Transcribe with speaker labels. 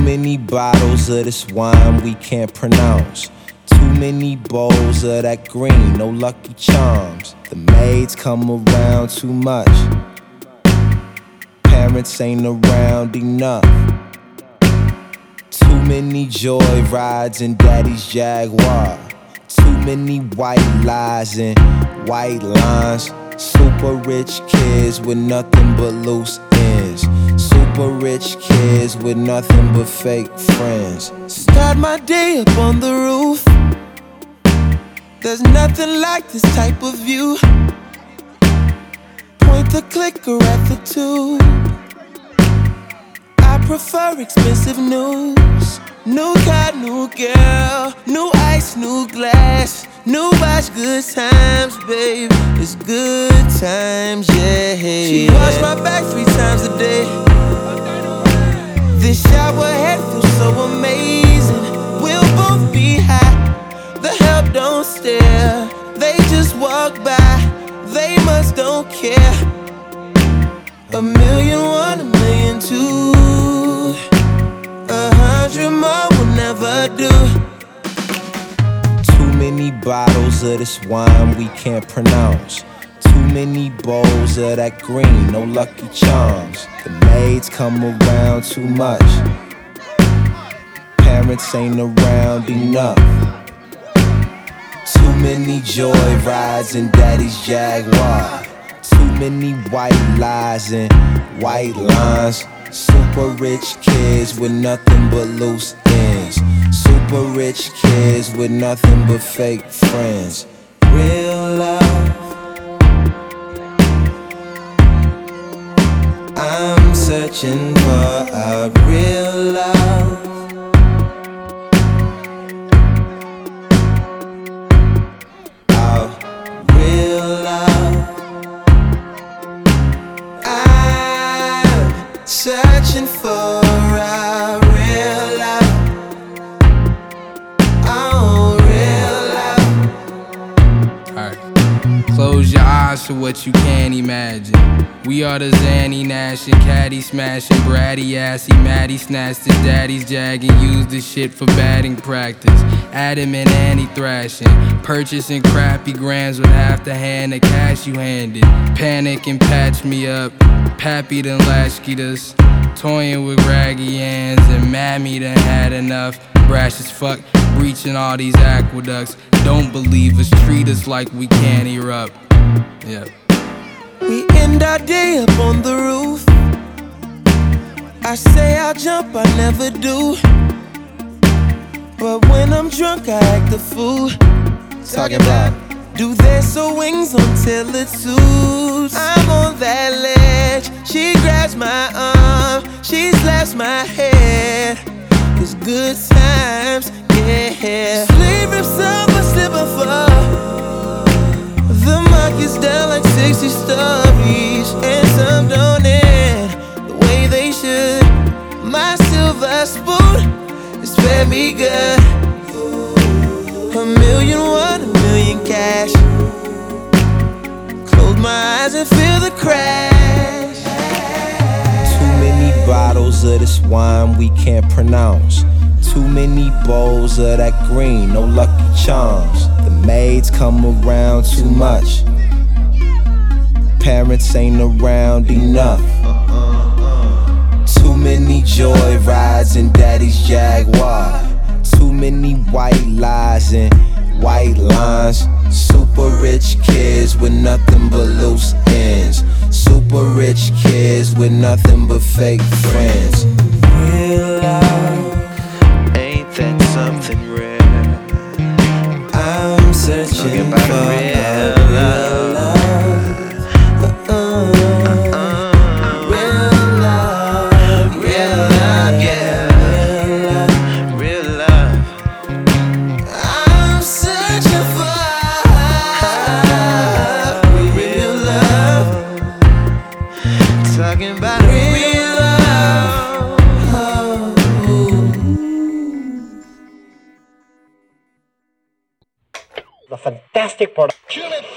Speaker 1: many bottles of this wine we can't pronounce. Too many bowls of that green, no Lucky Charms. The maids come around too much. Parents ain't around enough. Too many joy rides in daddy's Jaguar. Too many white lies and white lines. Super rich kids with nothing but loose ends. Super rich kids with nothing but fake friends. Start my day up on the roof. There's nothing like this type of view. Point the clicker at the tube. I prefer expensive news. New car, new girl, new ice, new glass. New watch, good times, babe. It's good times, yeah. She wash my back 3 times a day. This shower head feels so amazing. We'll both be high. The help don't stare. They just walk by. They must don't care. 1,000,001, 1,000,002. 100 more will never do. Too many bottles of this wine we can't pronounce. Too many bowls of that green, no Lucky Charms. The maids come around too much. Parents ain't around enough. Too many joy rides in daddy's Jaguar. Too many white lies and white lines. Super rich kids with nothing but loose ends. Super rich kids with nothing but fake friends. Real love, I'm searching for a real love. A real love. I'm searching for a real love. Oh, real love.
Speaker 2: Alright. Close your eyes to what you can't imagine. We are the Zanny Nash and Caddy smashing, Bratty assy, Maddie snatched his daddy's jag and used this shit for batting practice. Adam and Annie thrashing, purchasing crappy grams with half the hand of cash you handed. Panic and patch me up, Pappy done latchkeyed us. Toying with raggy hands and Mammy done had enough. Brash as fuck, breaching all these aqueducts. Don't believe us, treat us like we can't erupt. Yeah.
Speaker 1: We end our day up on the roof. I say I'll jump, I never do. But when I'm drunk, I act a fool. Talking about do they sew wings until it suits? I'm on that ledge. She grabs my arm, she slaps my head. It's good times, yeah. Sleeve rips up, I slip and fall. The market's down like 60 stories, and some don't end the way they should. My silver spoon is very good. 1,000,001, 1,000,000 cash. Close my eyes and feel the crash. Too many bottles of this wine we can't pronounce. Too many bowls of that green, no Lucky Charms. The maids come around too much. Parents ain't around enough. Too many joy rides in daddy's Jaguar. Too many white lies and white lines. Super rich kids with nothing but loose ends. Super rich kids with nothing but fake friends. Real love, ain't that something rare? I'm searching for real love.
Speaker 3: The fantastic product.